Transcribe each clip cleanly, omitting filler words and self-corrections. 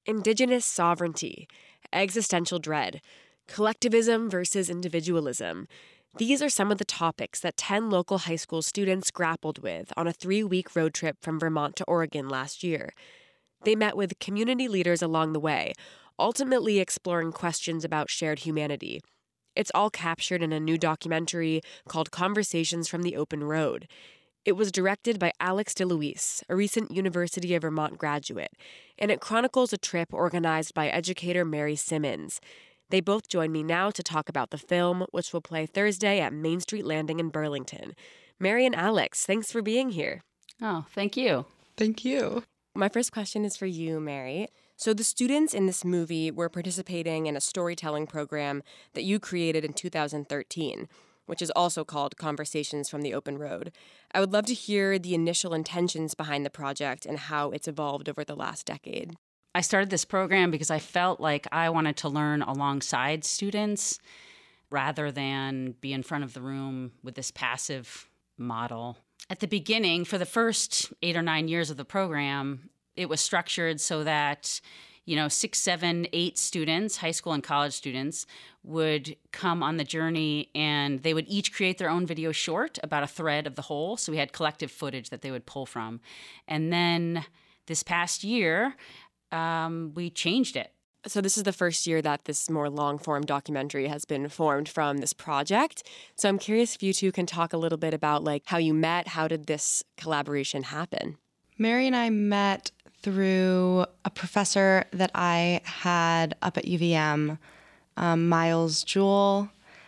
Indigenous sovereignty, existential dread, collectivism versus individualism. These are some of the topics that 10 local high school students grappled with on a 3-week road trip from Vermont to Oregon last year. They met with community leaders along the way, ultimately exploring questions about shared humanity. It's all captured in a new documentary called Conversations from the Open Road. It was directed by Alex DeLuise, a recent University of Vermont graduate, and it chronicles a trip organized by educator Mary Simmons. They both join me now to talk about the film, which will play Thursday at Main Street Landing in Burlington. Mary and Alex, thanks for being here. Oh, thank you. Thank you. My first question is for you, Mary. So the students in this movie were participating in a storytelling program that you created in 2013, which is also called Conversations from the Open Road. I would love to hear the initial intentions behind the project and how it's evolved over the last decade. I started this program because I felt like I wanted to learn alongside students rather than be in front of the room with this passive model. At the beginning, for the first 8 or 9 years of the program, it was structured so that 6, 7, 8 students, high school and college students, would come on the journey and they would each create their own video short about a thread of the whole. So we had collective footage that they would pull from. And then this past year, we changed it. So this is the first year that this more long-form documentary has been formed from this project. So I'm curious if you two can talk a little bit about how you met. How did this collaboration happen? Mary and I met through a professor that I had up at UVM, Miles Jewell,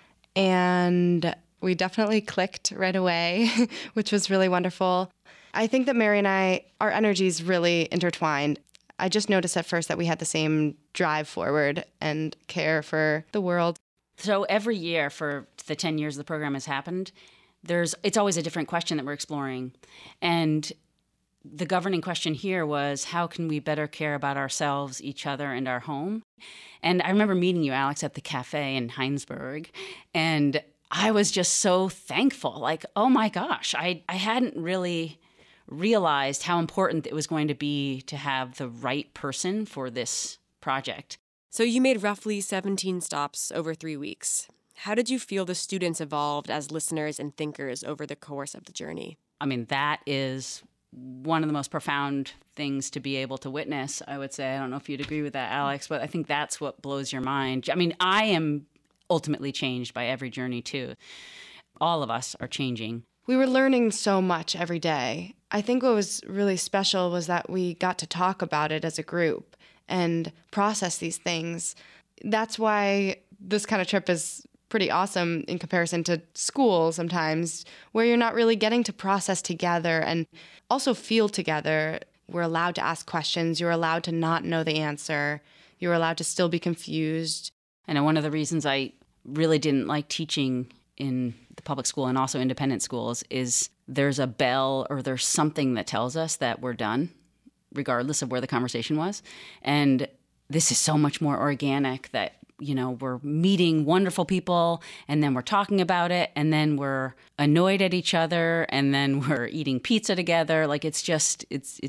and we definitely clicked right away, which was really wonderful. I think that Mary and I, our energies really intertwined. I just noticed at first that we had the same drive forward and care for the world. So every year for the 10 years the program has happened, it's always a different question that we're exploring. And the governing question here was, how can we better care about ourselves, each other, and our home? And I remember meeting you, Alex, at the cafe in Heinsberg, and I was just so thankful. Oh my gosh, I hadn't really realized how important it was going to be to have the right person for this project. So you made roughly 17 stops over 3 weeks. How did you feel the students evolved as listeners and thinkers over the course of the journey? I mean, that is one of the most profound things to be able to witness, I would say. I don't know if you'd agree with that, Alex, but I think that's what blows your mind. I mean, I am ultimately changed by every journey, too. All of us are changing. We were learning so much every day. I think what was really special was that we got to talk about it as a group and process these things. That's why this kind of trip is pretty awesome in comparison to school sometimes, where you're not really getting to process together and also feel together. We're allowed to ask questions. You're allowed to not know the answer. You're allowed to still be confused. And one of the reasons I really didn't like teaching in the public school and also independent schools is there's a bell or there's something that tells us that we're done, regardless of where the conversation was. And this is so much more organic that we're meeting wonderful people, and then we're talking about it, and then we're annoyed at each other, and then we're eating pizza together. It's just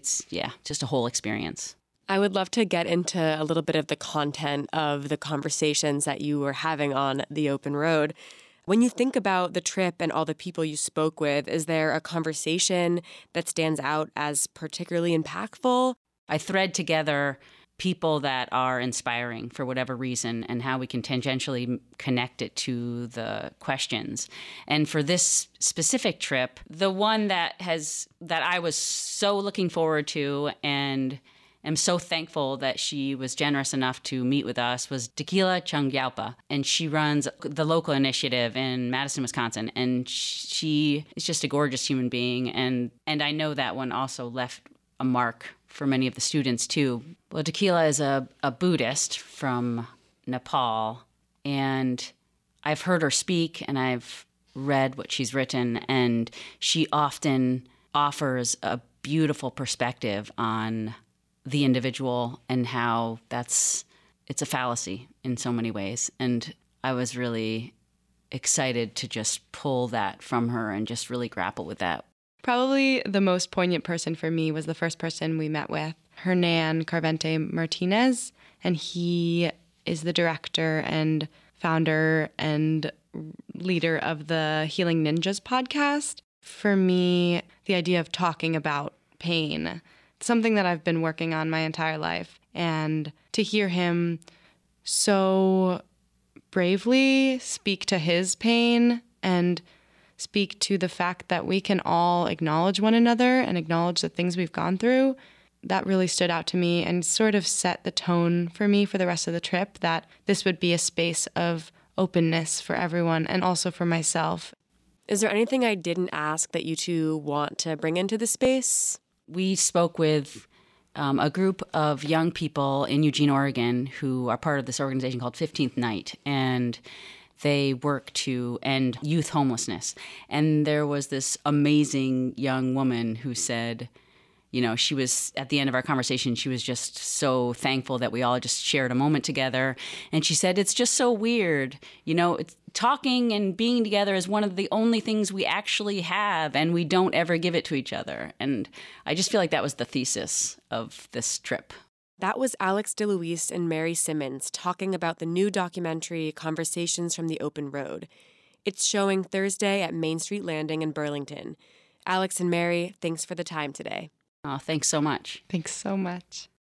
a whole experience. I would love to get into a little bit of the content of the conversations that you were having on the open road. When you think about the trip and all the people you spoke with, is there a conversation that stands out as particularly impactful? I thread together people that are inspiring for whatever reason and how we can tangentially connect it to the questions. And for this specific trip, the one that I was so looking forward to and am so thankful that she was generous enough to meet with us was Tequila Changyalpa. And she runs the local initiative in Madison, Wisconsin. And she is just a gorgeous human being. And I know that one also left a mark for many of the students, too. Well, Tequila is a Buddhist from Nepal, and I've heard her speak, and I've read what she's written, and she often offers a beautiful perspective on the individual and how it's a fallacy in so many ways. And I was really excited to just pull that from her and just really grapple with that. Probably the most poignant person for me was the first person we met with. Hernan Carvente Martinez, and he is the director and founder and leader of the Healing Ninjas podcast. For me, the idea of talking about pain, something that I've been working on my entire life, and to hear him so bravely speak to his pain and speak to the fact that we can all acknowledge one another and acknowledge the things we've gone through, that really stood out to me and sort of set the tone for me for the rest of the trip, that this would be a space of openness for everyone and also for myself. Is there anything I didn't ask that you two want to bring into the space? We spoke with a group of young people in Eugene, Oregon, who are part of this organization called 15th Night, and they work to end youth homelessness. And there was this amazing young woman who said, you know, she was, at the end of our conversation, she was just so thankful that we all just shared a moment together. And she said, it's just so weird. You know, it's, talking and being together is one of the only things we actually have, and we don't ever give it to each other. And I just feel like that was the thesis of this trip. That was Alex DeLuise and Mary Simmons talking about the new documentary, Conversations from the Open Road. It's showing Thursday at Main Street Landing in Burlington. Alex and Mary, thanks for the time today. Oh, thanks so much. Thanks so much.